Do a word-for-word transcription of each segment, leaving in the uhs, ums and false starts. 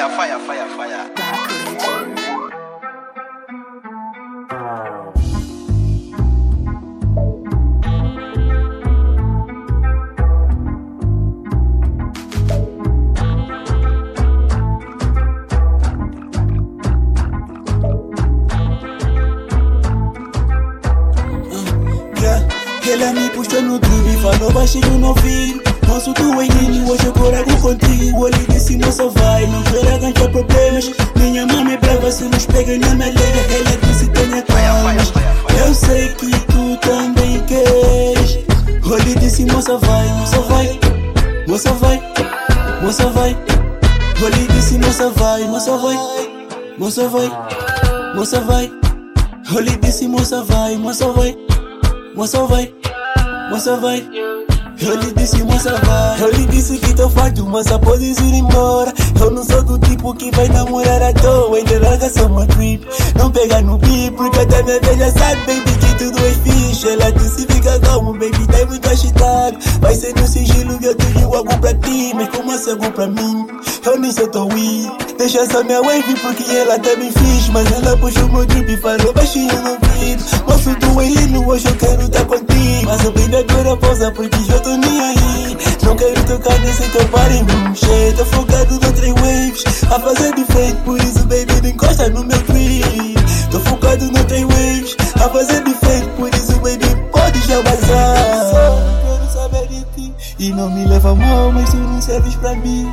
fire, fire, fire, fire. Ela me puxou no clube e falou baixinho no ouvido. Moço, tu é lindo, hoje eu corro contigo. Ele disse, moça, vai, não quero arranjar problemas. Minha mãe é brava, se nos pega na minha lega. Ela disse, tenha calma. Eu sei que tu também queres. Ele disse, moça, vai, moça, vai. Moça, vai, moça, vai. Ele disse, moça, vai, moça, vai. Moça, vai, moça, vai. Ele disse, moça, vai, moça, vai. Moça vai, moça vai. Eu lhe disse, moça vai. Eu lhe disse que tô farto, moça, podes ir embora. Eu não sou do tipo que vai namorar à toa. Ainda larga só uma trip, não pega no beat, porque até minha velha sabe, baby, que tudo é fixe. Ela disse, fica calmo, baby, tá muito agitado. Vai ser no sigilo que eu tenho algo pra ti, mas como assim algo pra mim? Eu nem sou tão weak. Deixa essa minha wave porque ela tá bem fixe. Mas ela puxou meu drip e falou baixinho no ouvido. Moço, tu é lindo, hoje eu quero tá contigo. Mas eu bem agora pausa porque já tô nem aí. Não quero tocar nesse teu party, hum, cheio. Tô focado no três waves, a fazer diferente. Por isso, baby, não encosta no meu trip. Tô focado no três waves, a fazer diferente. Por isso, baby, pode já vazar. Só quero saber de ti. E não me leva mal, mas tu não serves pra mim.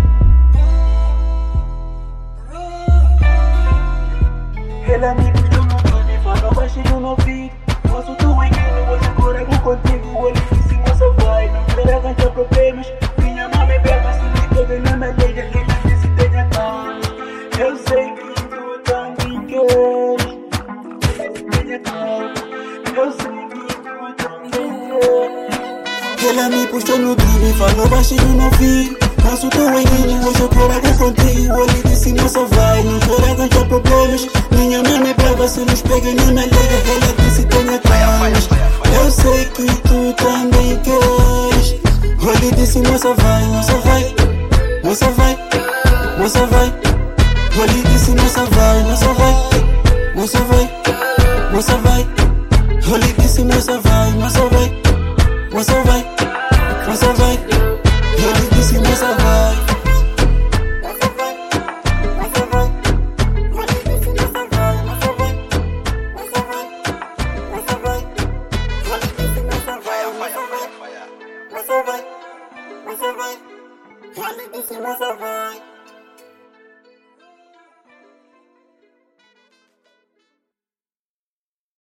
Ela me puxou no clube e falou baixinho no ouvido. Moço, tu é lindo, hoje eu corro contigo. Ele disse, moça, vai, não quero arranjar problemas. Minha mãe é brava, se nos pega na minha lega. Ele disse, tenha calma. Eu sei que tu também queres. Tenha calma. Eu sei que tu também queres. Ela me puxou no clube e falou baixinho no ouvido. Moço, tu é lindo, hoje eu corro contigo. Ele disse, moça, vai, não quero arranjar problemas. Minha mãe é brava, se nos pega na minha lega. Ela disse, tenha calma. Eu sei que tu também queres. Ele disse, moça, vai, moça, vai. Moça, vai, moça, vai. Ele disse, moça, vai, moça, vai. Moça, vai, moça, vai. Ele disse, moça, vai, moça, vai. Moça, vai, moça, vai. Ele disse, moça, vai. Moça, vai, moça, vai. Ele disse, moça, vai, moça, vai. Moça, vai, moça, vai. Ele disse, moça, vai, moça, vai. Moça, vai, moça, vai. Ele disse, moça, vai.